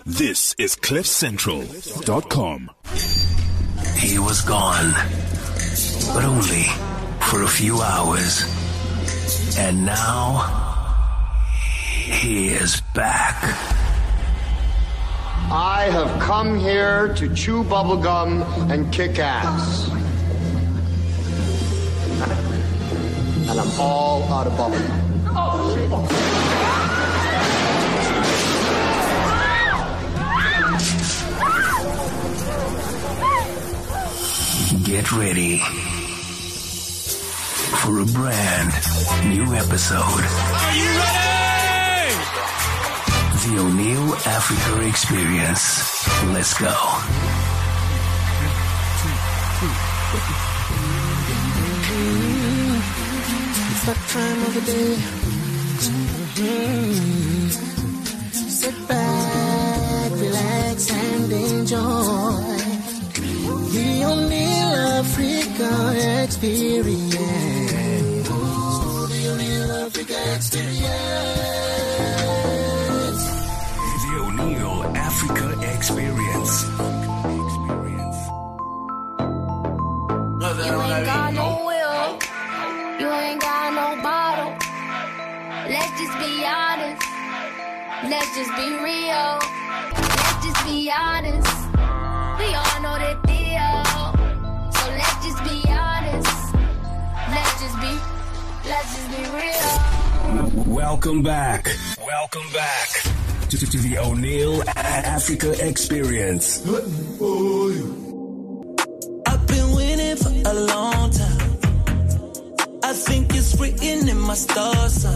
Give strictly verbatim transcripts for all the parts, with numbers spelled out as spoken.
This is cliff central dot com. He was gone, but only for a few hours. And now, he is back. I have come here to chew bubblegum and kick ass. And I'm all out of bubblegum. Oh, shit. Get ready for a brand new episode. Are you ready? The O'Neill Africa Experience. Let's go. It's that time of the day. Mm-hmm. Sit back, relax, and enjoy the O'Neill Africa Experience. Oh, the O'Neill Africa Experience. The O'Neill Africa Experience. You ain't got no will. You ain't got no bottle. Let's just be honest. Let's just be real. Let's just be honest. We all know that deal. So let's just be honest. Let's just be, let's just be real. Welcome back. Welcome back to, to, to the O'Neill Africa Experience. I've been waiting for a long time. I think it's written in my stars, son.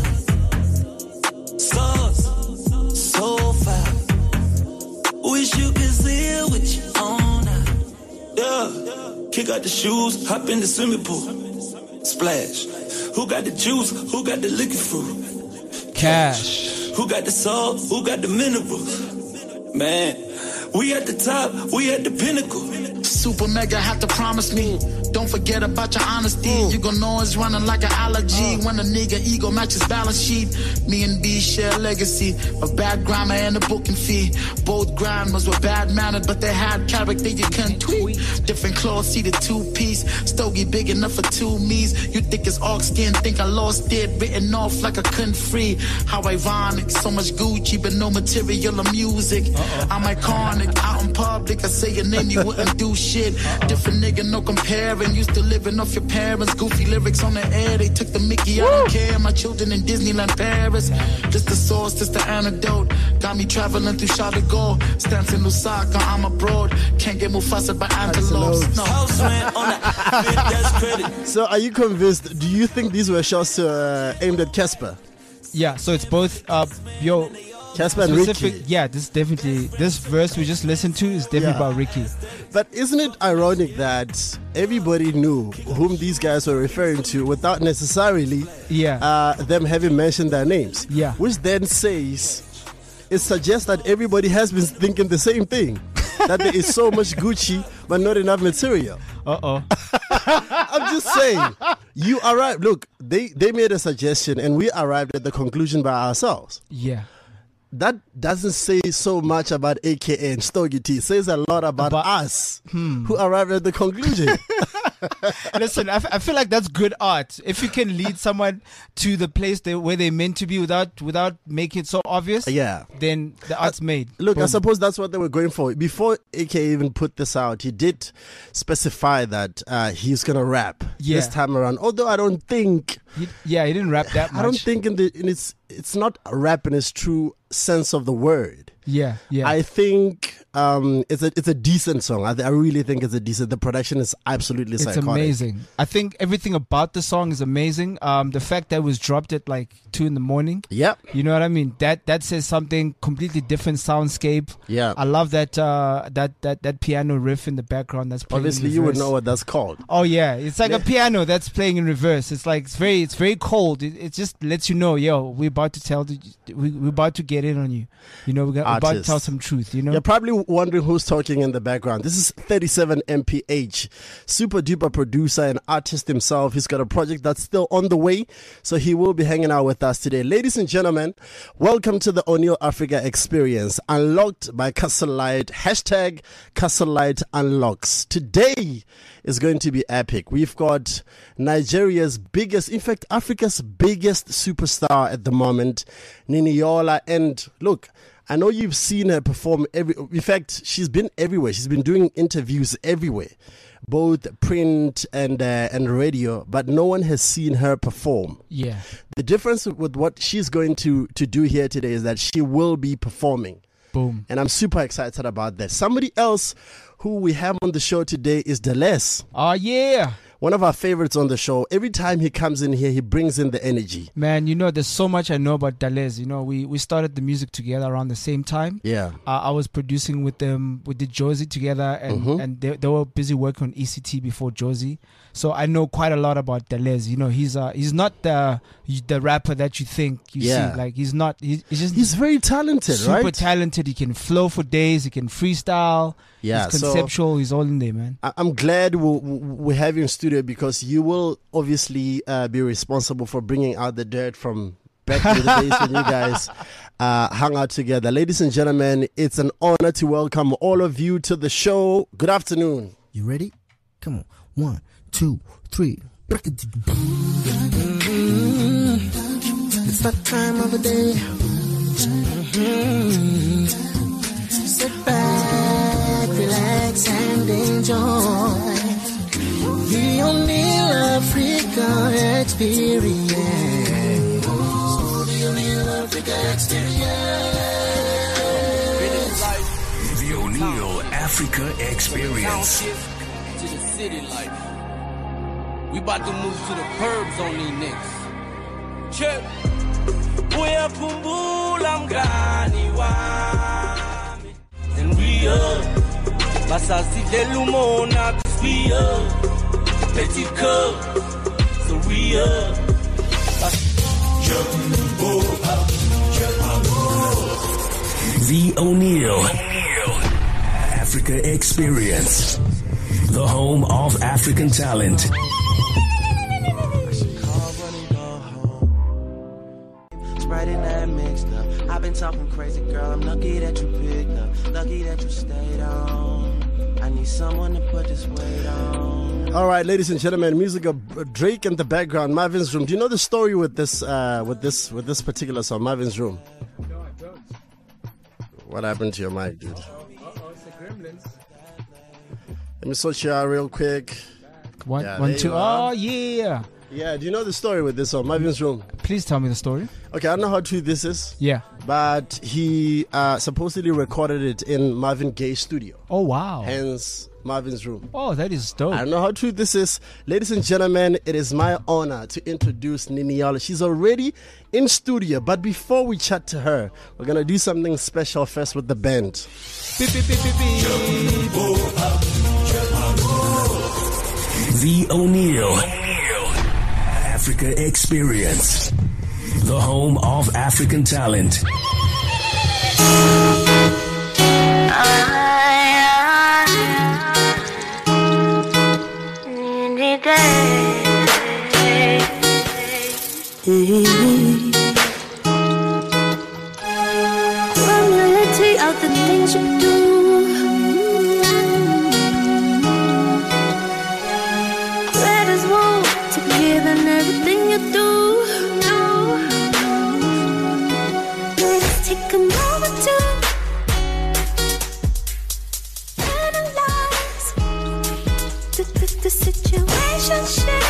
Stars, so far. Wish you could see it with your own eyes. Yeah. Kick out the shoes, hop in the swimming pool. Splash. Who got the juice? Who got the liquor fruit? Cash. Who got the salt? Who got the minerals? Man, we at the top, we at the pinnacle. Super mega have to promise me. Don't forget about your honesty. Mm. You gon' know it's running like an allergy. Uh. When a nigga ego matches balance sheet. Me and B share legacy of bad grammar and a booking fee. Both grandmas were bad mannered, but they had character you couldn't tweet. Different clothes, see the two-piece. Stogie big enough for two me's. You think it's ox skin, think I lost it. Written off like I couldn't free. How ironic, so much Gucci, but no material or music. Uh-oh. I'm iconic, out in public. I say your name, you wouldn't do shit. Uh-oh. Different nigga, no comparing. Used to living off your parents. Goofy lyrics on the air. They took the Mickey, I don't care. My children in Disneyland Paris. Just the source, just the antidote. Got me traveling through Charles de Gaulle. Stance in Lusaka, I'm abroad. Can't get Mufasa by antelopes. No. So are you convinced? Do you think these were shots uh, aimed at Casper? Yeah, so it's both uh, yo Casper and Ricky. Yeah, this definitely this verse we just listened to is definitely yeah. about Ricky. But isn't it ironic that everybody knew whom these guys were referring to without necessarily yeah. uh, them having mentioned their names? Yeah. Which then says it suggests that everybody has been thinking the same thing. That there is so much Gucci but not enough material. Uh-oh. I'm just saying. You arrived. Look, they, they made a suggestion and we arrived at the conclusion by ourselves. Yeah. That doesn't say so much about A K A and Stogie T. It says a lot about, about us hmm. who arrived at the conclusion. Listen, I, f- I feel like that's good art. If you can lead someone to the place they, where they're meant to be without without making it so obvious, yeah, then the art's uh, made. Look, Boom. I suppose that's what they were going for. Before A K A even put this out, he did specify that uh, he's going to rap yeah. this time around. Although I don't think... He, yeah, he didn't rap that much. I don't think in, the, in its, it's not rap in its true sense of the word. Yeah, yeah. I think um, it's a it's a decent song. I, I really think it's a decent. The production is absolutely psychotic. It's amazing. I think everything about the song is amazing. Um, the fact that it was dropped at like two in the morning. Yep. You know what I mean? That that says something completely different soundscape. Yeah. I love that uh, that that that piano riff in the background. That's playing obviously in you would reverse. know what that's called. Oh yeah, it's like yeah. a piano that's playing in reverse. It's like it's very it's very cold. It, it just lets you know, yo, we're about to tell the, we, we're about to get in on you. You know, we're, gonna, we're about to tell some truth. You know, you're probably wondering who's talking in the background, this is thirty-seven M P H, super duper producer and artist himself. He's got a project that's still on the way, so he will be hanging out with us today. Ladies and gentlemen, welcome to the O'Neill Africa Experience, unlocked by Castle Light. Hashtag Castle Light Unlocks. Today is going to be epic. We've got Nigeria's biggest, in fact, Africa's biggest superstar at the moment, Niniola. And look, I know you've seen her perform every, in fact, she's been everywhere. She's been doing interviews everywhere, both print and uh, and radio, but no one has seen her perform. Yeah. The difference with what she's going to, to do here today is that she will be performing. Boom. And I'm super excited about that. Somebody else who we have on the show today is Deleuze. Oh, yeah. One of our favorites on the show. Every time he comes in here, he brings in the energy. Man, you know, there's so much I know about Deleuze. You know, we, we started the music together around the same time. Yeah. Uh, I was producing with them. We did Josie together, and, Mhm. and they, they were busy working on E C T before Josie. So I know quite a lot about Deleuze. You know, he's uh, he's not the the rapper that you think you Yeah. see. Like, he's not. He, he's just He's very talented, super right? talented. He can flow for days. He can freestyle. Yeah, He's so- conceptual. He's all in there, man. I- I'm glad we we have you in studio because you will obviously uh, be responsible for bringing out the dirt from back in the days when you guys uh, hung out together. Ladies and gentlemen, it's an honor to welcome all of you to the show. Good afternoon. You ready? Come on. One, two, three. It's that time of the day. Mhm. Sit back, relax, and enjoy the O'Neill Africa Experience. The O'Neill Africa Experience. The O'Neill Africa Experience. To the city life. We about to move to the burbs on these niggas. Check. Uyakumbula mgani wami. And we up. Basazi delumona. Cause we up. Petit cup. So we up. Jumbo up. The O'Neill Africa Experience. The home of African talent. Right in that mixed up. I've been talking crazy, girl. I'm lucky that you picked up. Lucky that you stayed on. I need someone to put this weight on. All right, ladies and gentlemen, music of Drake in the background, Marvin's Room. Do you know the story with this, uh, with this, with this particular song, Marvin's Room? No, I don't. What happened to your mic, dude? Uh-oh, it's the Gremlins. Let me search you out real quick. One, Yeah, one, there two. you are. Oh, yeah. Yeah, do you know the story with this song, Marvin's Room? Please tell me the story. Okay, I don't know how true this is. Yeah. But he uh, supposedly recorded it in Marvin Gaye's studio. Oh, wow. Hence, Marvin's Room. Oh, that is dope. I don't know how true this is. Ladies and gentlemen, it is my honor to introduce Niniola. She's already in studio, but before we chat to her, we're going to do something special first with the band. Beep, beep, beep, beep, beep. The O'Neill Africa Experience. The home of African talent. Reality of the things you do. Red as wool, together in everything you do. Let's take a moment to analyze the, the, the situation.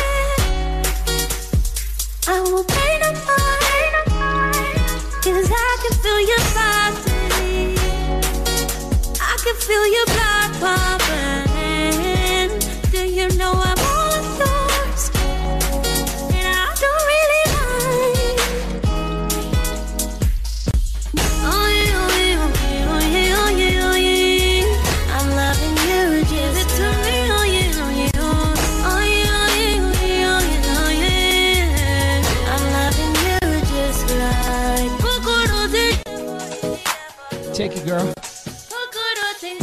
I will pay no mind, 'cause I can feel your body. I can feel your blood pumping. Do you know I'm all yours? And I don't really mind. Oh yeah, oh yeah, oh yeah, oh yeah, oh yeah, oh yeah. I'm loving you, give it to me. Oh yeah, oh yeah, oh yeah, oh yeah, oh yeah, oh yeah, oh yeah. I'm loving you just like. Take it, girl.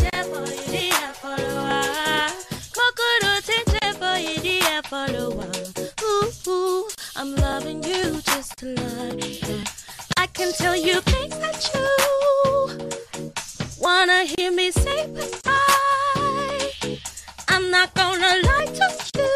tell you things that you wanna hear me say goodbye. I'm not gonna lie to you.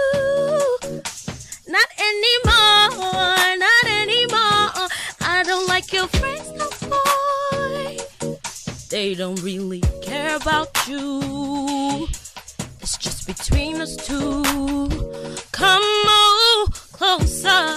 Not anymore, not anymore. I don't like your friends no more. They don't really care about you. It's just between us two. Come on closer.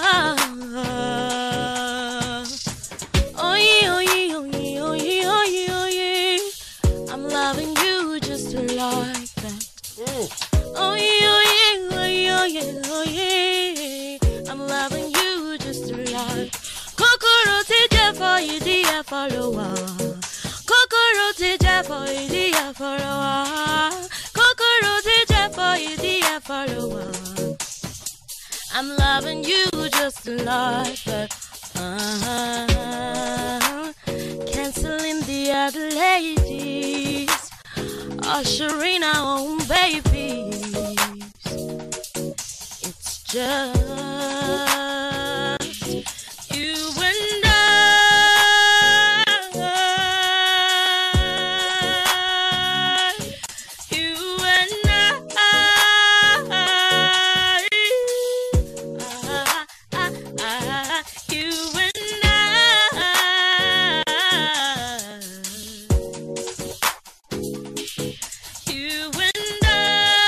Oh yeah, oh yeah, oh yeah, oh yeah, oh yeah, oh yeah. I'm loving you just like that. Oh yeah, oh yeah, oh yeah, oh yeah, oh yeah. I'm loving you just like. Kokoro teacher for you, dear follower. Kokoro teacher for you, dear follower. Kokoro teacher for you, dear follower. I'm loving you just like that. Uh-huh. Canceling the other ladies, ushering our own babies. It's just you and I. You and I. You and I. You and I.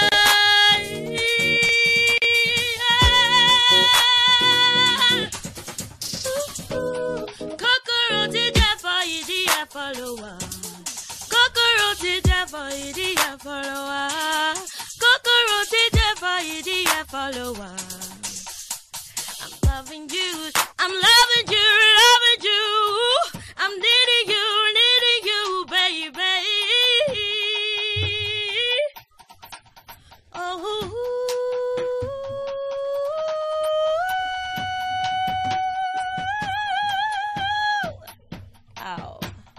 Cockroach Jaffa, dear follower. Cockroach Jaffa, dear follower. Cockroach Jaffa, dear follower. I'm loving you. I'm loving you, loving you. I'm needing you, needing you, baby. Oh. Ow.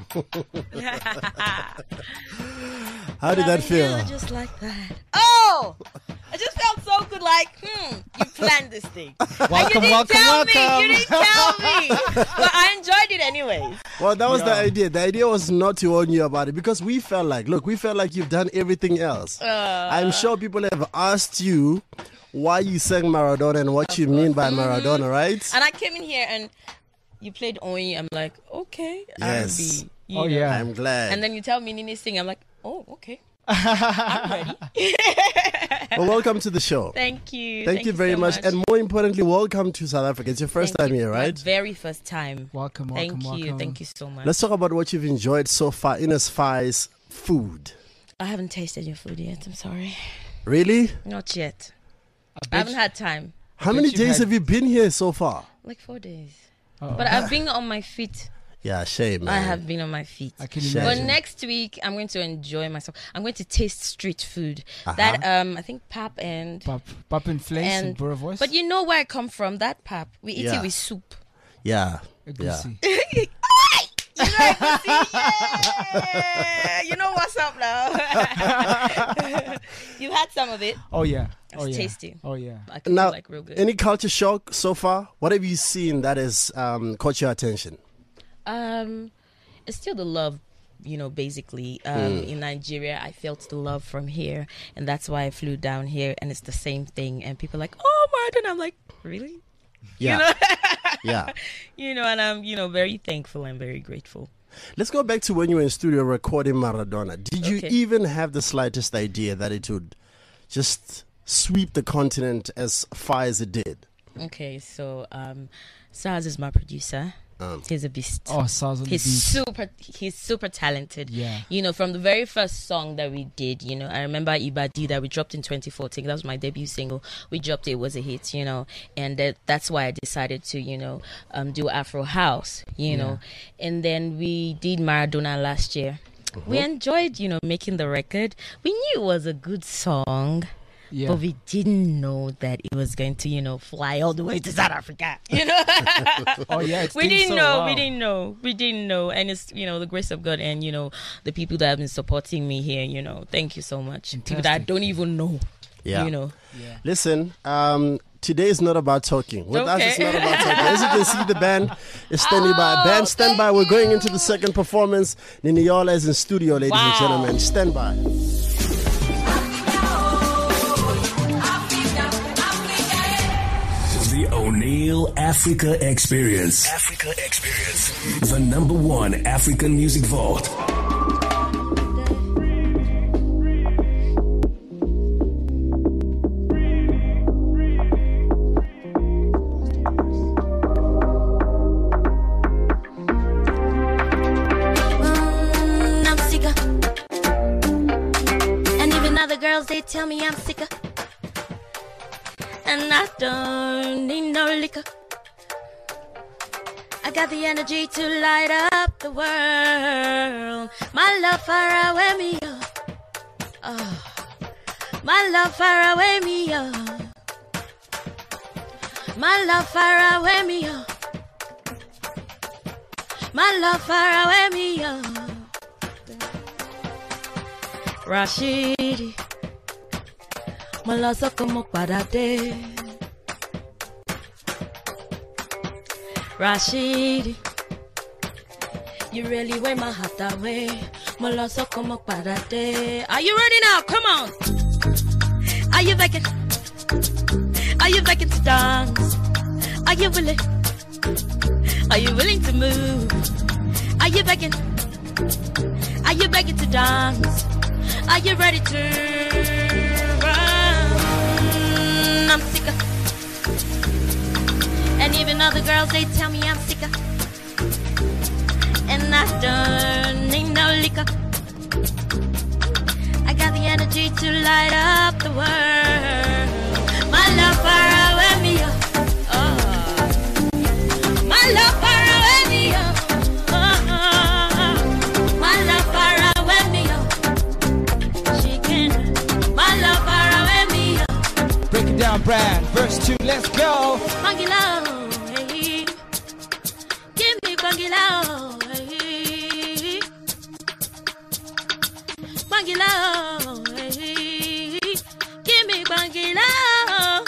How did that feel? You just like that. Oh! I just felt so good, like, hmm, you planned this thing. Welcome, and you didn't welcome, tell welcome. me, you didn't tell me. But I enjoyed it anyways. Well, that was Yeah. the idea. The idea was not to warn you about it because we felt like, look, we felt like you've done everything else. Uh, I'm sure people have asked you why you sang Maradona and what you mean by Maradona, right? And I came in here and you played Onyi. I'm like, okay. Yes. R and B, you Oh, know. yeah. I'm glad. And then you tell me Nini sing. I'm like, oh, okay. I'm ready. Well, welcome to the show. Thank you. Thank, you very so much. And more importantly, welcome to South Africa. It's your first Thank time you. here, right? My very first time. Welcome, welcome, Thank you. welcome. Thank you so much. Let's talk about what you've enjoyed so far in as far as food. I haven't tasted your food yet. I'm sorry. Really? Not yet. I, I haven't had time. How bet many you've days had- have you been here so far? Like four days. Oh. But I've been on my feet. Yeah, shame, man. I have been on my feet. I can Shame. But imagine. next week, I'm going to enjoy myself. I'm going to taste street food. Uh-huh. That um, I think pap and Pop, pop and Flace and, and Burra Voice. but you know where I come from. That pap, we eat Yeah. it with soup. Yeah. Yeah. Egusi. You know, yeah. You know what's up now. You've had some of it. Oh yeah. It's Oh yeah. tasty. Oh yeah. I can Now, like real good. any culture shock so far? What have you seen that has um, caught your attention? Um, it's still the love, you know, basically. Um, in Nigeria, I felt the love from here, and that's why I flew down here, and it's the same thing. And people are like, oh, Martin. I'm like, really? Yeah. You know? Yeah. You know, and I'm, you know, very thankful and very grateful. Let's go back to when you were in studio recording Maradona. Did you Okay. even have the slightest idea that it would just sweep the continent as far as it did? Okay, so um, Saz is my producer. Um, He's a beast. Oh, Saz on the He's beat. super. He's super talented. Yeah. You know, from the very first song that we did, you know, I remember Ibadi that we dropped in twenty fourteen. That was my debut single. We dropped it, it was a hit, you know, and that, that's why I decided to, you know, um, do Afro House, you know, and then we did Maradona last year. We enjoyed, you know, making the record. We knew it was a good song. Yeah. But we didn't know that it was going to, you know, fly all the way to South Africa. You know, Oh yeah. It's we doing didn't so know. well. We didn't know. We didn't know. And it's, you know, the grace of God and, you know, the people that have been supporting me here. You know, thank you so much. People that I Fantastic. don't even know. Yeah. You know, Yeah. Listen, um, today is not about talking. With Okay. us, it's not about talking. As you can see, the band is standing by. Band, stand by. We're going into the second performance. Niniola is in studio, ladies Wow. and gentlemen. Stand by. The O'Neill Africa Experience. Africa Experience. The number one African music vault. Mm, I'm sicker. And even other girls, they tell me I'm sicker. And I don't need no liquor. I got the energy to light up the world. My love far away me up. Oh. My love far away me up. My love far away me up. My love far away me up. Rashidi, mo lọ sọ́kàn mo padà dé. Rashidi, you really wear my heart that way. Mo lọ sọ́kàn mo padà dé. Are you ready now? Come on. Are you begging? Are you begging to dance? Are you willing? Are you willing to move? Are you begging? Are you begging to dance? Are you ready to run? I'm sicker. And even other girls, they tell me I'm sicker. And I don't need no liquor. I got the energy to light up the world. My love far away me up. Oh. My love far away me up. Break it down, Brad. Verse two, let's go. Bangilao, hey. Give me bangilao, hey. Bangilao, hey. Give me bangilao,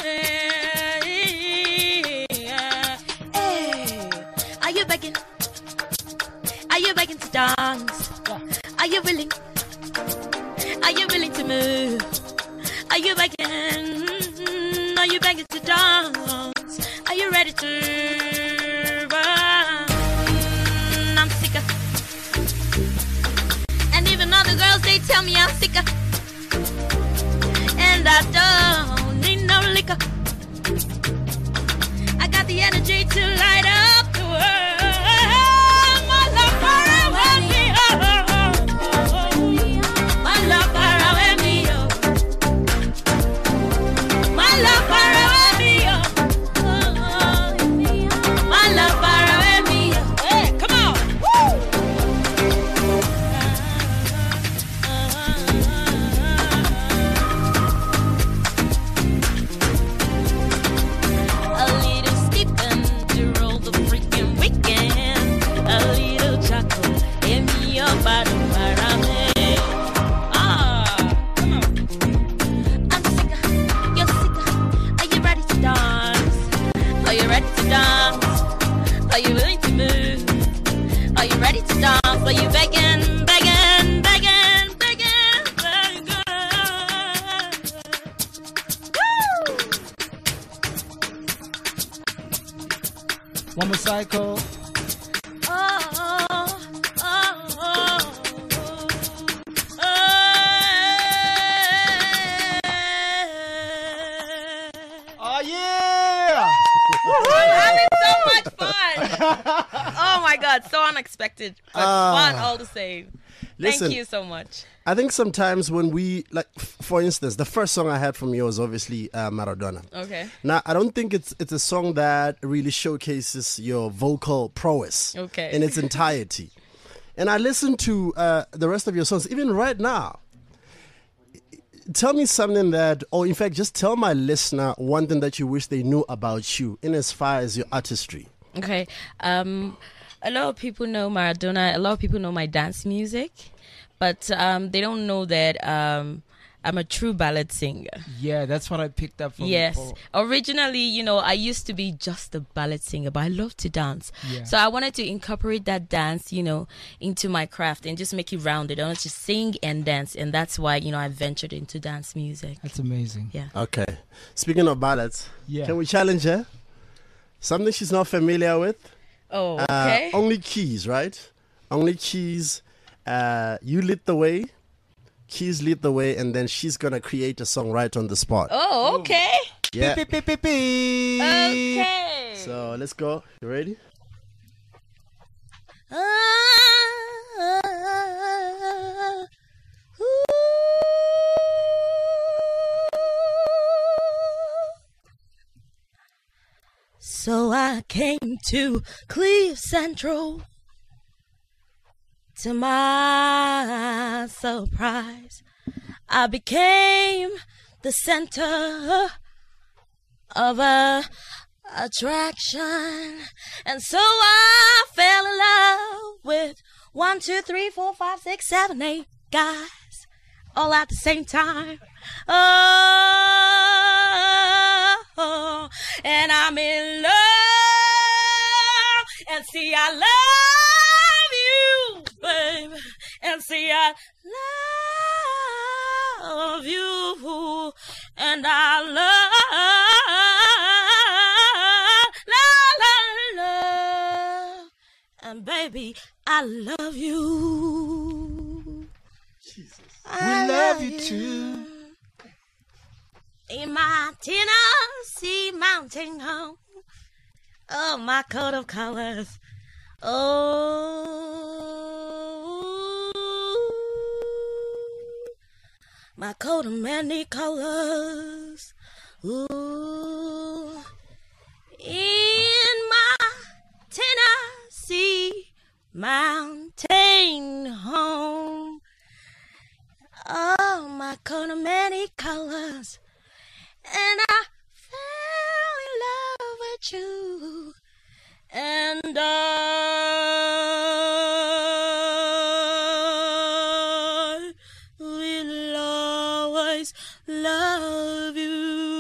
hey. Hey. Are you begging? Are you begging to dance? Are you willing? Are you willing to move? Are you begging? Are you begging to dance? Are you ready to run? I'm sicker. And even other girls, they tell me I'm sicker. And I don't need no liquor. I got the energy to light up the world. My love far away me, oh. My love far away me, oh. My love far away me, oh. My love far away me, oh. Hey, come on, woo! A little Stephen to roll the freaking weekend. A little chocolate, hit me up by the parame. Ah, come on. I'm sicker, you're sicker. Are you ready to dance? Are you ready to dance? Are you willing to move? Are you ready to dance? Are you begging, begging, begging, begging, begging? Woo! One more cycle. Oh, oh, oh, oh, oh. Oh, yeah. I'm having so much fun. Oh my God, so unexpected, but Ah. fun all the same. Listen. Thank you so much. I think sometimes when we, like, f- for instance, the first song I had from you was obviously uh, Maradona. Okay. Now, I don't think it's it's a song that really showcases your vocal prowess Okay. in its entirety. And I listened to uh, the rest of your songs, even right now. Tell me something that, or in fact, just tell my listener one thing that you wish they knew about you in as far as your artistry. Okay. Um, a lot of people know Maradona. A lot of people know my dance music, but um, they don't know that um, I'm a true ballad singer. Yeah, that's what I picked up from. Yes. Paul. Originally, you know, I used to be just a ballad singer, but I love to dance. Yeah. So I wanted to incorporate that dance, you know, into my craft and just make it rounded. I wanted to sing and dance, and that's why, you know, I ventured into dance music. That's amazing. Yeah. Okay. Speaking of ballads, yeah. can we challenge her? Something she's not familiar with. Oh, okay. Uh, only keys, right? Only keys. Uh, you lead the way. Keys lead the way, and then she's gonna create a song right on the spot. Oh, okay. Yeah. Beep, beep, beep, beep. Okay. So let's go. You ready? Ah, ah, ah, ooh. So I came to Cliff Central. To my surprise, I became the center of a attraction, and so I fell in love with one, two, three, four, five, six, seven, eight guys, all at the same time. Oh, and I'm in love, and see, I love you, baby, and see, I love you, and I love, love, love, love, and baby, I love you. Jesus. I love you too. In my Tennessee mountain home, oh, my coat of colors. Oh, my coat of many colors. Ooh, in my Tennessee mountain home. Oh, my coat of many colors. And I fell in love with you. And I will always love you.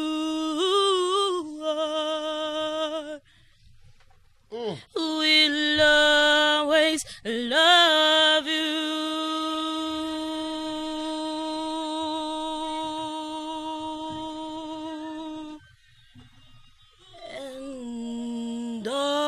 I will always love you. And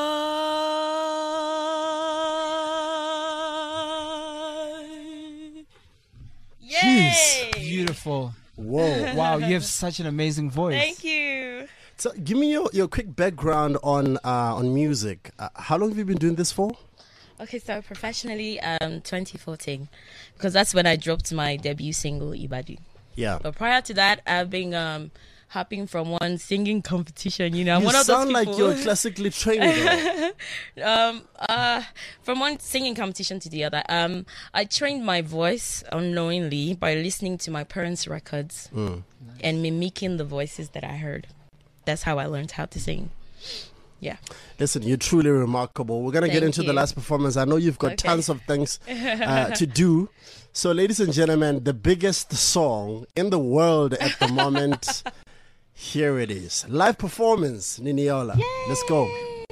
Jeez. Beautiful. Whoa. Wow, you have such an amazing voice. Thank you. So give me your, your quick background on uh, on music. Uh, how long have you been doing this for? Okay, so professionally, um, twenty fourteen, because that's when I dropped my debut single, Ibadi. Yeah. But prior to that, I've been um, hopping from one singing competition. You know, I'm You one of sound those people. like you're classically trained. um, uh, from one singing competition to the other. Um, I trained my voice unknowingly by listening to my parents' records Mm. and mimicking the voices that I heard. That's how I learned how to sing. Yeah. Listen, you're truly remarkable. We're going to get Thank into the you. last performance. I know you've got Okay. tons of things uh, to do. So, ladies and gentlemen, the biggest song in the world at the moment, here it is. Live performance, Niniola. Let's go.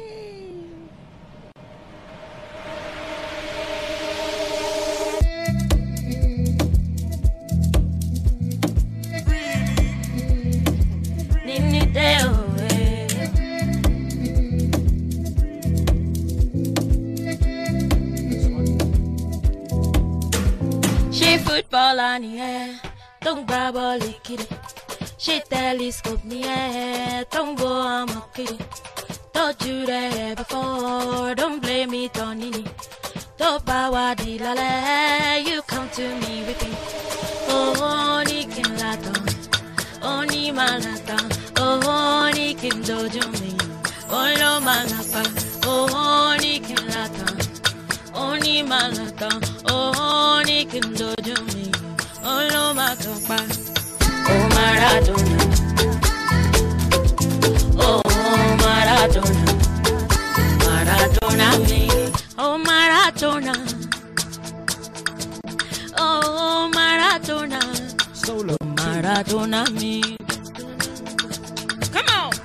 She football on the air, don't grab all the kitty. She telescope in the air, don't go on my kitty. Told you that before, don't blame it on Nini. Don't bow di lale, you come to me with it. Oh, ni kin laton, oh ni malatan, oh ni kin dojo me, oh no malapa, oh ni kin latan, oh ni malatan, oh ni kin dojo me, oh no malapa, oh Maradona, oh Maradona, Maradona me, oh Maradona. Oh, Maradona. Solo Maradona me. Come on.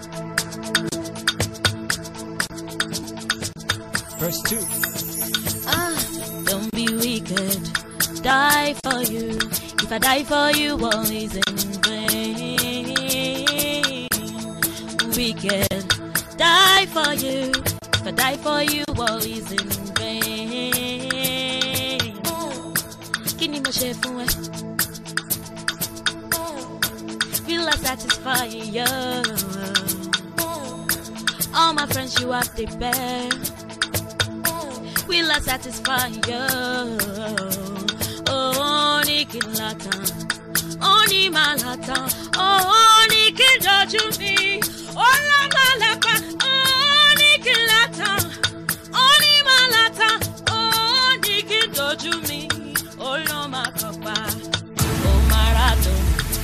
Verse two. Ah, don't be wicked. Die for you. If I die for you, all is in vain. Wicked. Die for you. If I die for you, all is in vain. Kini mo ṣe fún ẹ? Feel like satisfying you. All my friends you have the best. Will I satisfy you? Oh, Niki Latan, oh, Ni Malatan, oh, Niki Doju me, oh, La Malapa, oh, Niki Latan, oh, Ni Malatan, oh, Niki Doju me, oh, Loma Papa, oh, Maradona.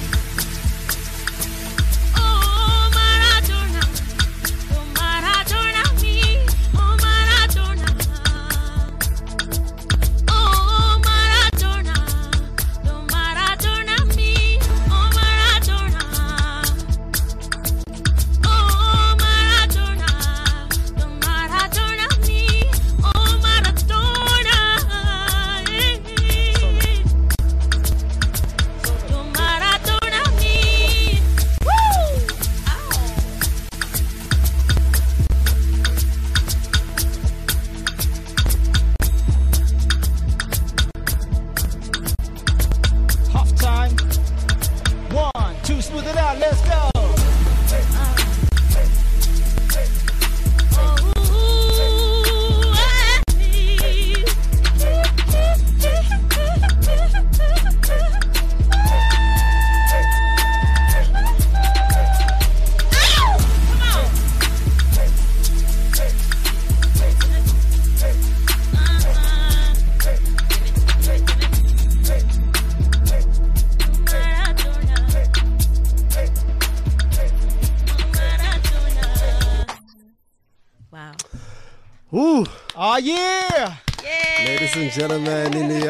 Ooh. Oh, yeah. Yeah. Ladies and gentlemen,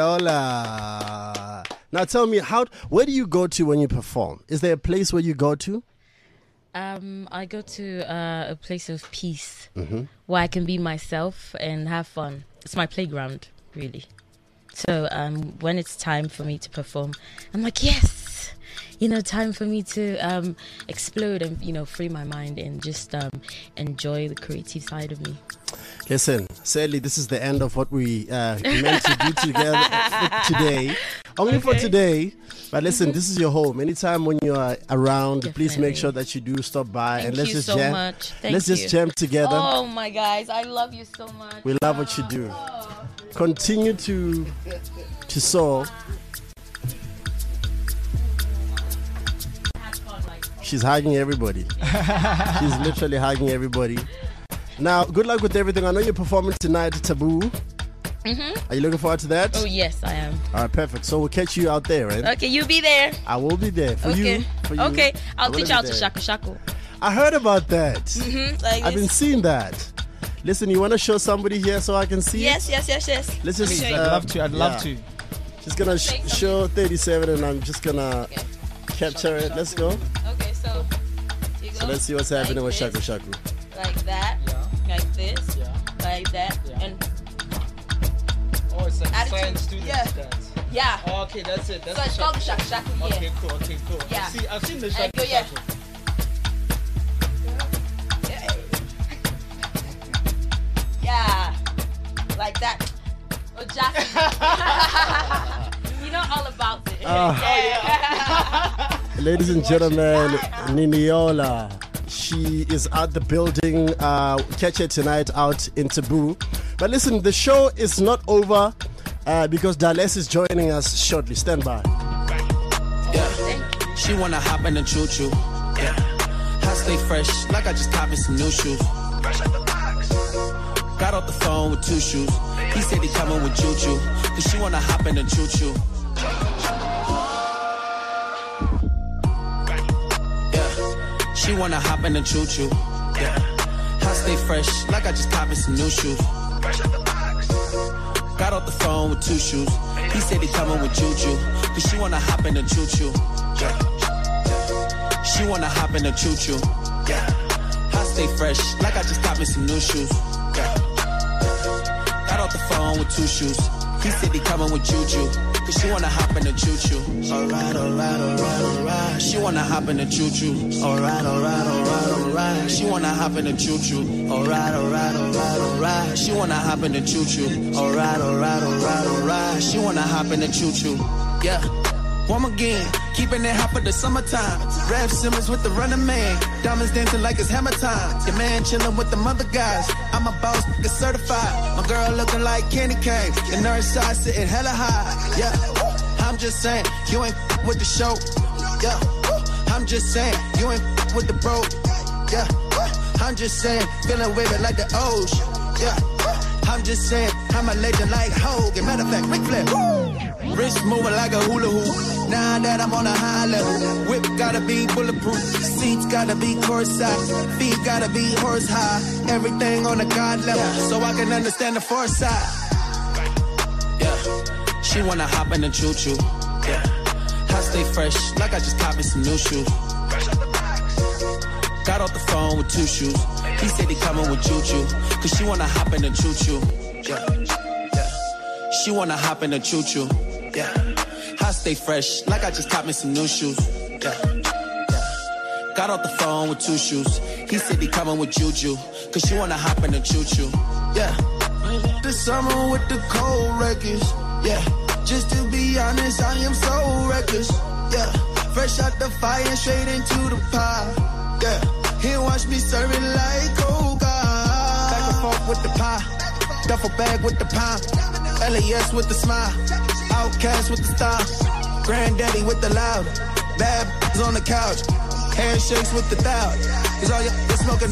Niniola. Now tell me, how? where do you go to when you perform? Is there a place where you go to? Um, I go to uh, a place of peace mm-hmm. where I can be myself and have fun. It's my playground, really. So um, when it's time for me to perform, I'm like, yes, you know, time for me to um, explode and, you know, free my mind and just um, enjoy the creative side of me. Listen, sadly, this is the end of what we uh, meant to do together today. Only okay. for today. But listen, this is your home. Anytime when you are around, Definitely. Please make sure that you do stop by. Thank and let's you just so jam. much. Thank let's you. just jam together. Oh, my guys. I love you so much. We love what you do. Oh. Continue to to soar. She's hugging everybody. She's literally hugging everybody. Now, good luck with everything. I know you're performing tonight at Taboo. Mm-hmm. Are you looking forward to that? Oh, yes, I am. All right, perfect. So we'll catch you out there, right? Okay, you be there. I will be there. For okay. you. For you. Okay, I'll teach you how to there. shaku shaku. I heard about that. Mm-hmm. Like I've this. been seeing that. Listen, you want to show somebody here so I can see Yes, it? yes, yes, yes. Let's just. Please, uh, I'd love to. I'd love yeah. to. She's gonna sh- show thirty-seven, and I'm just gonna Okay. capture it. Let's go. Okay, so. You go So let's see what's happening like with Shaku this, Shaku. Like that. Yeah. Like this. Yeah. Like that. Yeah. And Oh, it's like Attitude. science students. Yeah. That. yeah. Oh, okay, that's it. That's So the it's called the shaku shaku shaku. Okay, Yeah. cool. Okay, cool. Yeah. I've seen, I've seen the And shaku go, yeah. shaku. Yeah. Like that. Oh, Jack. You know all about it. Uh, yeah. Ladies and gentlemen, Niniola. She is at the building. Uh, catch her tonight out in Taboo. But listen, the show is not over uh, because Dallas is joining us shortly. Stand by. Yeah. She wanna hop in the choo choo. Yeah. I stay fresh, like I just copied some new shoes. Got off the phone with two shoes. He said he coming with choo choo. Cause she wanna hop in the choo choo. Yeah. She wanna hop in the choo choo. Yeah. I stay fresh, like I just copied some new shoes. Got off the phone with two shoes. He said he coming with choo choo. Cause she wanna hop in the choo choo. Yeah. she wanna hop in the choo-choo. Yeah. I stay fresh, like I just got me some new shoes. Yeah. Got off the phone with two shoes. He said he coming with Juju, cause she wanna hop in the choo-choo. Alright, alright, alright, alright. She wanna hop in the choo-choo. Alright, alright, alright, alright. She wanna hop in the choo-choo. Alright, alright, alright, alright. She wanna hop in the choo-choo. Alright, alright, alright, alright. She wanna hop in the choo-choo. Yeah. One again, keeping it hot for the summertime. Rev Simmons with the running man. Diamonds dancing like it's hammer time. Your man chilling with the mother guys. I'm a boss, get certified. My girl looking like candy cane. The nurse side sitting hella high. Yeah, I'm just saying, you ain't with the show. Yeah, I'm just saying, you ain't with the bro. Yeah, I'm just saying, feeling wavy like the ocean. Yeah, I'm just saying, I'm a legend like Hogan. Matter of fact, Ric Flair. Wrist moving like a hula hoop. Now that I'm on a high level, whip gotta be bulletproof. Seats gotta be courtside. Feet gotta be horse high. Everything on a God level, so I can understand the foresight. Yeah, she wanna hop in the choo-choo. Yeah, I stay fresh, like I just copied some new shoes. Got off the phone with two shoes. He said he coming with Juju, cause she wanna hop in the choo-choo. Yeah, yeah, she wanna hop in the choo-choo. Yeah, I stay fresh, like I just caught me some new shoes. Yeah, yeah. Got off the phone with two shoes. He said he coming with Juju, cause she wanna hop in the choo-choo. Yeah, this summer with the cold records. Yeah, just to be honest, I am so reckless. Yeah, fresh out the fire, straight into the pie. Yeah, he watch me serve it like coca. Back and forth with the pie, duffel bag with the pie, L A S with the smile. Outcast with the style, granddaddy with the loud, bad on the couch, handshakes with the thou. Cause all y'all smoking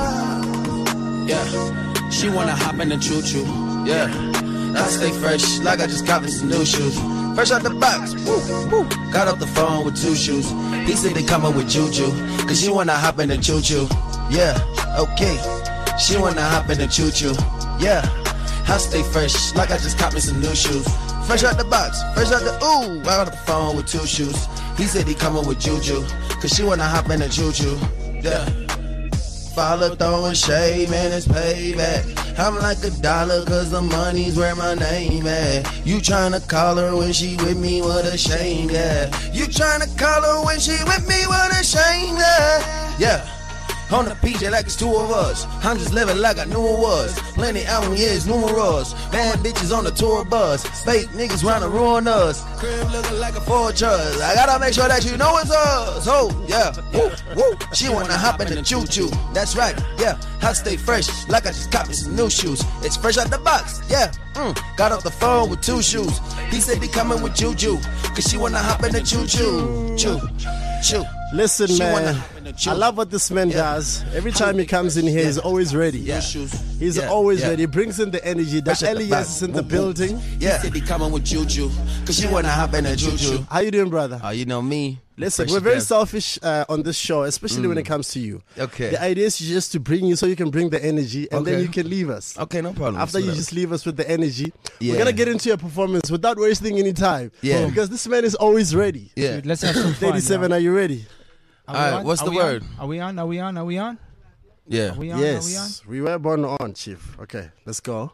now. Yeah, she wanna hop in the choo-choo. Yeah, I stay fresh, like I just got me some new shoes. Fresh out the box, woo, woo. Got off the phone with two shoes. He said they coming with Juju, cause she wanna hop in the choo-choo. Yeah, okay, she wanna hop in the choo-choo. Yeah, I stay fresh, like I just got me some new shoes. Fresh out the box, fresh out the ooh. Got off the phone with two shoes. He said he coming with Juju, cause she wanna hop in the choo-choo. Yeah. Follow throwing shade, man, it's payback. I'm like a dollar cause the money's where my name at. You tryna call her when she with me, what a shame, yeah. You tryna call her when she with me, what a shame, yeah. Yeah. On the P J like it's two of us. I'm just living like I knew it was. Plenty album years, numerous. Bad bitches on the tour bus. Fake niggas trying to ruin us. Crib looking like a fortress. I gotta make sure that you know it's us. Oh, yeah. Woo, woo. She wanna hop in the choo-choo. That's right, yeah. I stay fresh like I just got me some new shoes. It's fresh out the box, yeah. Mm. Got off the phone with two shoes. He said he coming with Juju, cause she wanna hop in the choo-choo. Choo, choo. Listen, She man, wanna hop in the choo. I love what this man Yeah. does. Every time he comes in here, he's always ready. Yeah. He's Yeah. always Yeah. ready. He brings in the energy. The Fresh out L the E S box. is in the Woo, woo. building. Yeah. He said he coming with Juju, cause she wanna hop in the choo-choo. How you doing, brother? Oh, you know me. Listen, Fresh we're very as- selfish uh, on this show, especially Mm. when it comes to you. Okay. The idea is just to bring you so you can bring the energy, and then Okay. you can leave us. Okay, no problem. After you Whatever. just leave us with the energy, Yeah. we're gonna get into your performance without wasting any time. Yeah. Because this man is always ready. Yeah. Dude, let's have some fun. thirty-seven, yeah. are you ready? Are we All right, on? what's Are the we word? on? Are we on? Are we on? Are we on? Yeah. Are we on? Are we on? Yes, we were born on, Chief. Okay, let's go.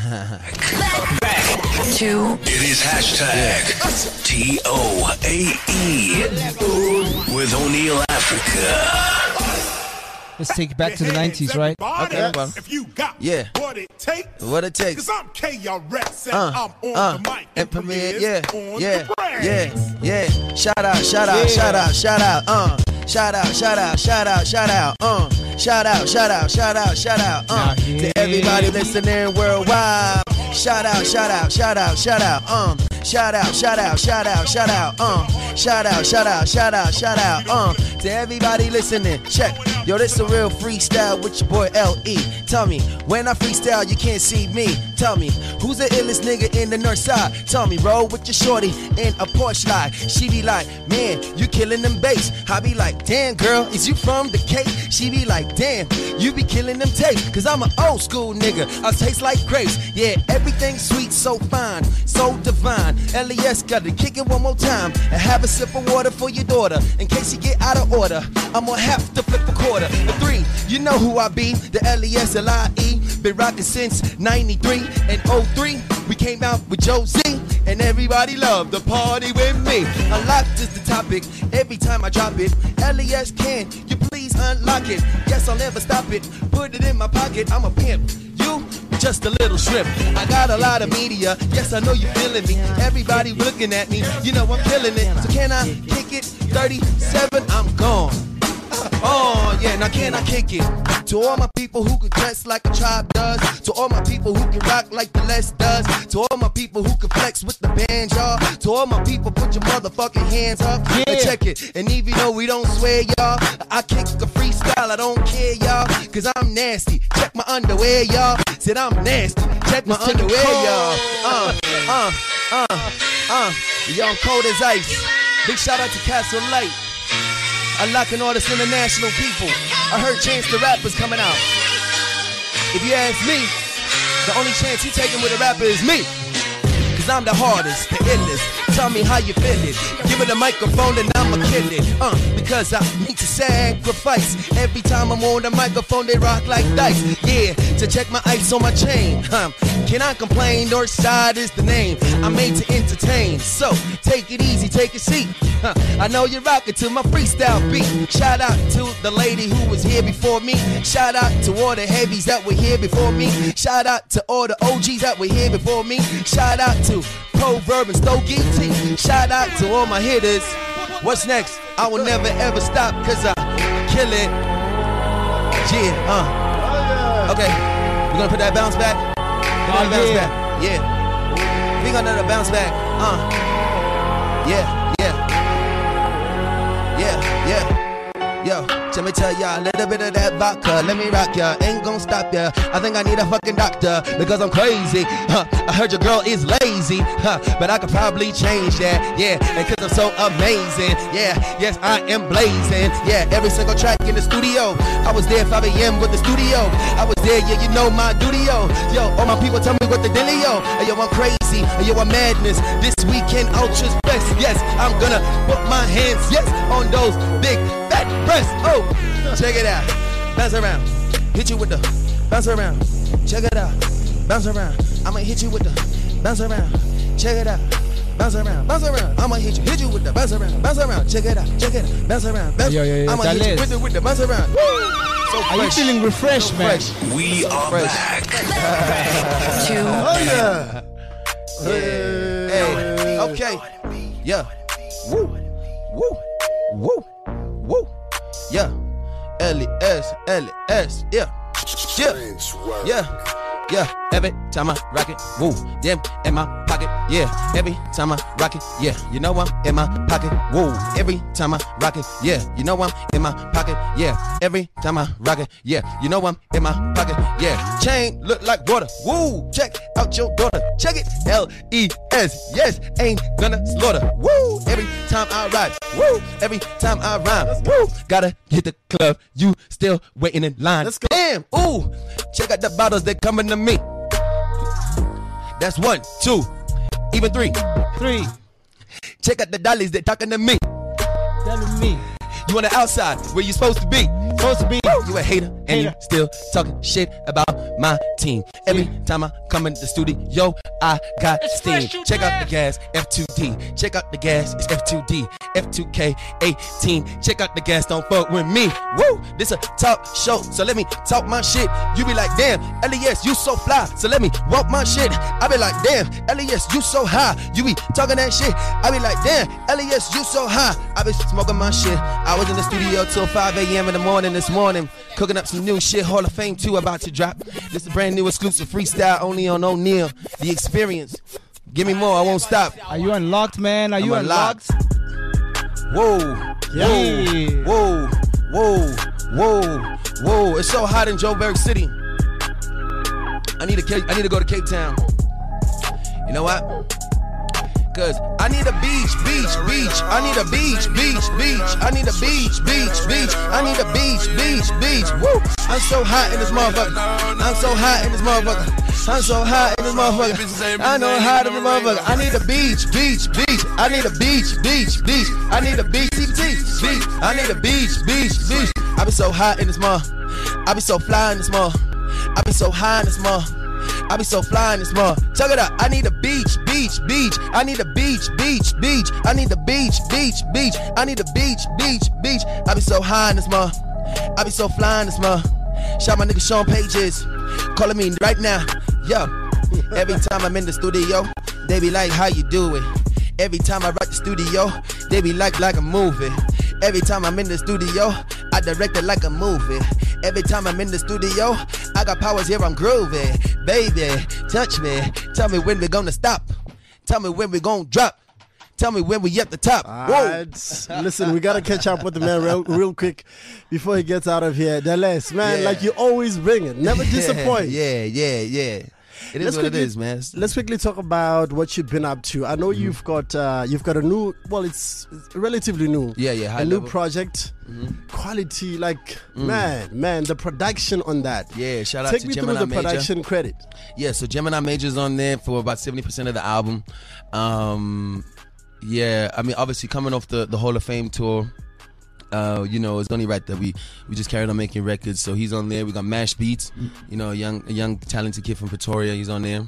Two. It is hashtag T O A E with O'Neill Africa. Let's take it back to the nineties, right? Okay, no problem. If you got Yeah. what it takes, What it takes. cause I'm K R S and Uh, I'm on uh, the mic and premiere, premieres yeah, on yeah, the brand. yeah, yeah. Shout out, shout out, Yeah. shout out, shout out, uh. Shout out, shout out, shout out, shout out, uh. Shout out, shout out, shout out, shout out, uh. Now hear To everybody me. listening worldwide. Shout out, shout out, shout out, shout out, um. Shout out, shout out, shout out, shout out, um. Shout out, shout out, shout out, shout out, um. To everybody listening, check. Yo, this a real freestyle with your boy L E. Tell me, when I freestyle, you can't see me. Tell me, who's the illest nigga in the north side? Tell me, roll with your shorty in a Porsche slide. She be like, man, you killing them bass. I be like, damn, girl, is you from the Cape? She be like, damn, you be killing them tapes. Cause I'm an old school nigga, I taste like grapes. Yeah, everything's sweet, so fine, so divine. L E S gotta kick it one more time and have a sip of water for your daughter. In case you get out of order, I'm gonna have to flip a quarter. The three, you know who I be, the L E S L I E. Been rocking since ninety-three and oh three. We came out with Joe Z, and everybody loved the party with me. Unlocked is the topic, every time I drop it. L E S, can you please unlock it? Yes, I'll never stop it, put it in my pocket, I'm a pimp. You, just a little shrimp. I got a lot of media, yes, I know you feeling me. Everybody looking at me, you know I'm killing it. So can I kick it? thirty-seven, I'm gone. Oh, yeah, now can I kick it? To all my people who could dress like a tribe does. To all my people who can rock like the Les does. To all my people who can flex with the band, y'all. To all my people, put your motherfucking hands up. Yeah. And check it. And even though we don't swear, y'all, I kick a freestyle, I don't care, y'all. Cause I'm nasty. Check my underwear, y'all. Said I'm nasty. Check my underwear, y'all. Uh, uh, uh, uh. Yo, I'm cold as ice. Big shout out to Castle Light. Unlocking all this international people. I heard Chance the Rapper's coming out. If you ask me, the only chance he taking with a rapper is me. Cause I'm the hardest, the illest. Tell me how you feel it. Give it a microphone and I'ma kill it. Uh, because I need to sacrifice. Every time I'm on the microphone, they rock like dice. Yeah, to check my ice on my chain. Um, can I complain? Northside is the name. I'm made to entertain. So take it easy, take a seat. Huh, I know you're rocking to my freestyle beat. Shout out to the lady who was here before me. Shout out to all the heavies that were here before me. Shout out to all the O Gs that were here before me. Shout out to Proverb and Stogie T. Shout out to all my hitters. What's next? I will never ever stop cause I kill it. Yeah, uh. Okay, we're gonna put that bounce back. We're gonna oh, bounce yeah. back. Yeah. We're gonna bounce back. Uh. Yeah, yeah. Yeah, yeah. Yo, let me tell ya a little bit of that vodka. Let me rock ya, ain't gon' stop ya. I think I need a fucking doctor because I'm crazy. Huh, I heard your girl is lazy. Huh, but I could probably change that. Yeah, and cause I'm so amazing. Yeah, yes, I am blazing. Yeah, every single track in the studio. I was there five a.m. with the studio. I was there, yeah, you know my duty-o. Yo, all my people tell me what the dealio. Hey, yo, I'm crazy. Hey, yo, I'm madness. This weekend, Ultra's best. Yes, I'm gonna put my hands, yes, on those big fat breasts. Oh, check it out. Bounce around. Hit you with the bounce around. Check it out. Bounce around. I'ma hit you with the bounce around. Check it out. Bounce around. Bounce around. I'ma hit you. Hit you with the bounce around. Bounce around. Check it out. Check it out. Bounce around. Bounce. Yo, yo, yo, I'ma hit you with the with the bounce around. Woo! So fresh. Are you feeling refreshed, so man? Fresh. We so are fresh. back. Oh yeah. Hey. Hey. Okay. Yeah. Woo. Woo. Woo. Woo. Yeah, L E S, L E S, yeah, yeah, yeah, yeah. Every time I rock it, woo, yeah, in my pocket, yeah. Every time I rock it, yeah, you know I'm in my pocket, woo. Every time I rock it, yeah, you know I'm in my pocket, yeah. Every time I rock it, yeah, you know I'm in my pocket, yeah. Chain look like water, woo. Check out your daughter, check it, L E S, yes, ain't gonna slaughter, woo. Every time I ride, woo. Every time I rhyme, woo. Gotta hit the club, you still waiting in line. Let's go. Damn, ooh. Check out the bottles, they coming to me. That's one, two, even three. Three. Check out the dollies, they talking to me. Telling me. You on the outside, where you supposed to be. Supposed to be. You a hater, and hater. You still talking shit about my team. Every time I come in the studio, I got it's steam. Check out the gas, F two D. Check out the gas, it's F two D. F two K eighteen. Check out the gas, don't fuck with me. Woo, this a talk show, so let me talk my shit. You be like, damn, L E S, you so fly, so let me walk my shit. I be like, damn, L E S, you so high. You be talking that shit. I be like, damn, L E S, you so high. I be smoking my shit. I was in the studio till five a.m. in the morning this morning, cooking up some new shit. Hall of Fame two about to drop. This is a brand new exclusive freestyle only on O'Neal. The Experience. Give me more, I won't stop. Are you unlocked, man? Are I'm you unlocked? unlocked? Whoa, yeah. whoa, whoa, Whoa, whoa, whoa. It's so hot in Joburg City. I need to I need to go to Cape Town. You know what? Cause I need a beach, beach, beach. I need a beach, beach, beach. I need a beach, beach, beach. I need a beach, beach, beach. Woo! I'm so hot in this motherfucker. I'm so hot in this motherfucker. I'm so hot in this motherfucker. I know hot in this motherfucker. I need a beach, beach, beach. I need a beach, beach, beach. I need a beach, T T, beach. I need a beach, beach, beach. I be so hot in this mother. I be so fly in this mother. I be so high in this mother. I be so fly in this mother. Check it out. I need a beach, beach, beach. I need a beach, beach, beach. I need a beach, beach, beach. I need a beach, beach, beach. I be so high in this mother. I be so fly in this mother. Shout my nigga Sean Pages. Calling me right now. Yo. Every time I'm in the studio, they be like, how you do it? Every time I rock the studio, they be like, like a movie. Every time I'm in the studio, I direct it like a movie. Every time I'm in the studio, I got powers here, I'm groovy. Baby, touch me. Tell me when we gonna stop. Tell me when we gonna drop. Tell me when we at the top. Whoa. Right. Listen, we got to catch up with the man real, real quick before he gets out of here. Dallas, man, yeah. like you always bring it. Never disappoint. Yeah, yeah, yeah. It is let's what quickly, it is, man. Let's quickly talk about what you've been up to. I know mm-hmm. you've got uh, you've got a new, well, it's relatively new. Yeah, yeah. High a level. new project. Mm-hmm. Quality, like, Mm. man, man, the production on that. Yeah, shout out Take to me Gemini through the Major. production credit. Yeah, so Gemini Major's on there for about seventy percent of the album. Um, yeah, I mean, obviously coming off the, the Hall of Fame tour, uh, you know, it's only right that we, we just carried on making records. So he's on there. We got Mash Beats, you know, a young, a young talented kid from Pretoria. He's on there.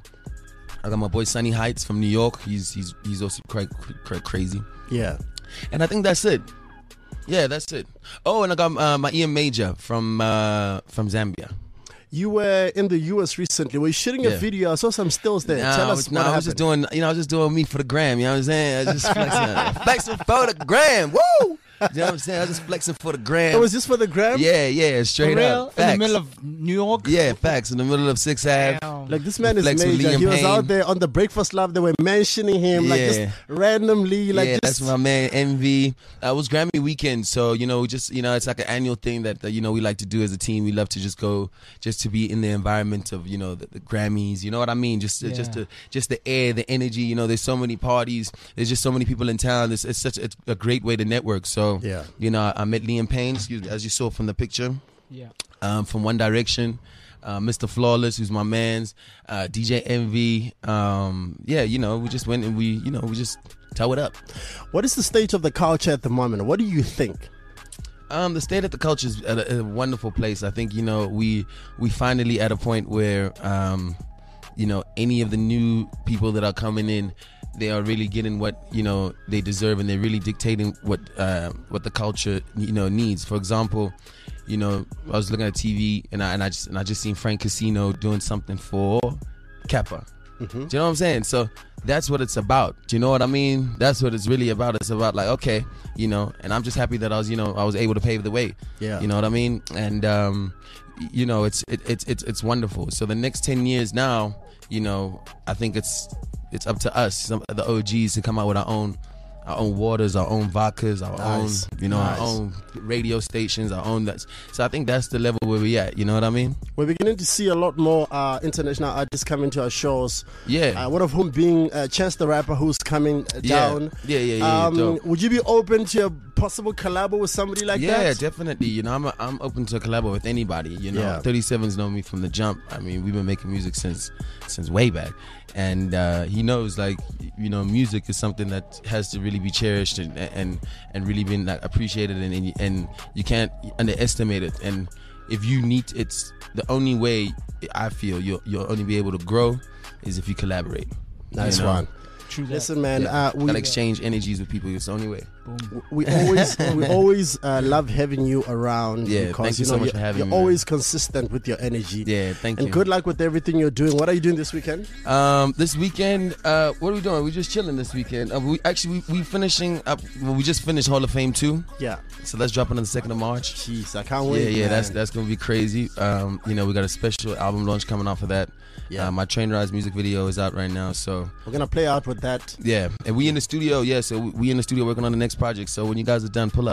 I got my boy Sunny Heights from New York. He's he's he's also quite, quite crazy. Yeah. And I think that's it. Yeah, that's it. Oh, and I got uh, my Ian Major from uh, from Zambia. You were in the U S recently. Were you shooting Yeah. a video? I saw some stills there. Nah, Tell I us was, what nah, I happened. was just doing, you know, I was just doing me for the gram. You know what I'm saying? I was just flexing, flexing for the gram. Woo! You know what I'm saying? I was just flexing for the gram. It was just for the gram? Yeah, yeah, straight For real? up. In Facts. the middle of New York? Yeah, facts. In the middle of Sixth Ave. Like, this man is Flex with major. Liam He was Payne. out there on the Breakfast Club. They were mentioning him like Yeah. just randomly. Like yeah, just that's my man Envy. Uh, it was Grammy weekend, so you know, we just you know, it's like an annual thing that, that you know we like to do as a team. We love to just go, just to be in the environment of you know the, the Grammys. You know what I mean? Just to, just Yeah. to just the air, the energy. You know, there's so many parties. There's just so many people in town. It's, it's such a, a great way to network. So Yeah. you know, I met Liam Payne, excuse me, as you saw from the picture. Yeah. Um, from One Direction. Uh, Mister Flawless, who's my man's, uh, D J Envy. Um, yeah, you know, we just went and we, you know, we just toe it up. What is the state of the culture at the moment? What do you think? Um, the state of the culture is at a, a wonderful place. I think you know we we finally at a point where um, you know any of the new people that are coming in, they are really getting what you know they deserve, and they're really dictating what uh, what the culture you know needs. For example, you know I was looking at T V and I and I just and I just seen Frank Casino doing something for Kappa. Mm-hmm. Do you know what I'm saying? So that's what it's about. Do you know what I mean? That's what it's really about. It's about like, okay, you know, and I'm just happy that I was, you know, I was able to pave the way. Yeah. You know what I mean? And um, y- you know, it's it, it's it's it's wonderful. So the next ten years now, you know, I think it's it's up to us, some of the O Gs, to come out with our own our own waters, our own vodkas, our Nice. own, you know, Nice. our own radio stations, our own. That's so I think that's the level where we at. You know what I mean? We're beginning to see a lot more uh, international artists coming to our shows. Yeah. Uh, one of whom being uh, Chance the Rapper, who's coming uh, Yeah. down. Yeah, yeah, yeah, Um, dope. would you be open to a possible collabo with somebody like yeah, that? definitely. You know, I'm a, I'm open to collabo with anybody. You know, Yeah. thirty-seven's known me from the jump. I mean, we've been making music since since way back, and uh, he knows like you know, music is something that has to really be cherished and and and really been like, appreciated, and and, and you can't underestimate it. And if you need, it's the only way I feel you'll you'll only be able to grow is if you collaborate. Nice you know? one. True that. Listen, man, Yeah. uh, we Gotta exchange energies with people. It's the only way. we always we always uh, love having you around. Yeah, because, thank you know, so much you're, for having you're me, man. always consistent with your energy. Yeah, thank and you. good luck with everything you're doing. What are you doing this weekend? Um, this weekend, uh, what are we doing? We're just chilling this weekend. Uh, we actually we, we finishing up. Well, we just finished Hall of Fame two. Yeah. So let's drop it on the second of March. Jeez, I can't wait. Yeah, yeah, man. that's that's gonna be crazy. Um, you know, we got a special album launch coming off of that. Yeah. Uh, my Train Rise music video is out right now. So We're gonna play out with that. yeah, and we in the studio. Yeah, so we, we in the studio working on the next project. So when you guys are done, pull up.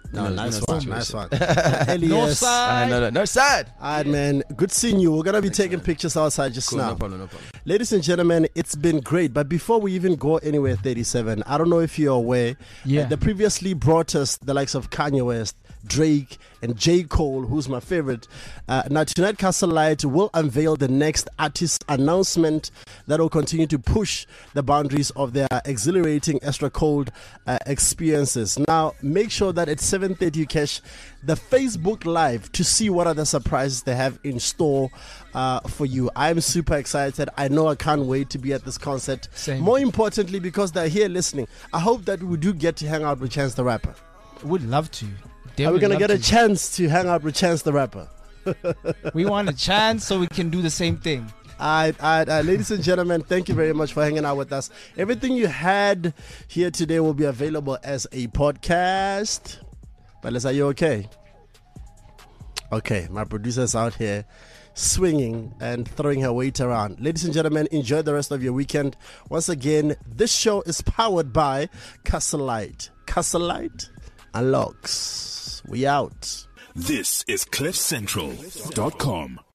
No, No, nice no, one, no, nice no. one. Elias. Uh, no, no, north side. All right, man. Good seeing you. We're going to be taking pictures outside just Cool, now. no problem, no problem. Ladies and gentlemen, it's been great. But before we even go anywhere, thirty-seven, I don't know if you're aware. Yeah. Uh, they previously brought us the likes of Kanye West, Drake, and J. Cole, who's my favorite. Uh, now, tonight, Castle Light will unveil the next artist announcement that will continue to push the boundaries of their exhilarating extra cold uh, experiences. Now, make sure that at seven thirty you catch the Facebook Live to see what other surprises they have in store uh, for you. I'm super excited. I know I can't wait to be at this concert. Same. More importantly, because they're here listening, I hope that we do get to hang out with Chance the Rapper. Would love to. Are we going to Definitely get a love chance to hang out with Chance the Rapper? We want a chance so we can do the same thing. All right, all right, all right. Ladies and gentlemen, thank you very much for hanging out with us. Everything you had here today will be available as a podcast. But are you okay? Okay, my producer's out here swinging and throwing her weight around. Ladies and gentlemen, enjoy the rest of your weekend. Once again, this show is powered by Castle Light. Castle Light unlocks. We out. This is cliff central dot com.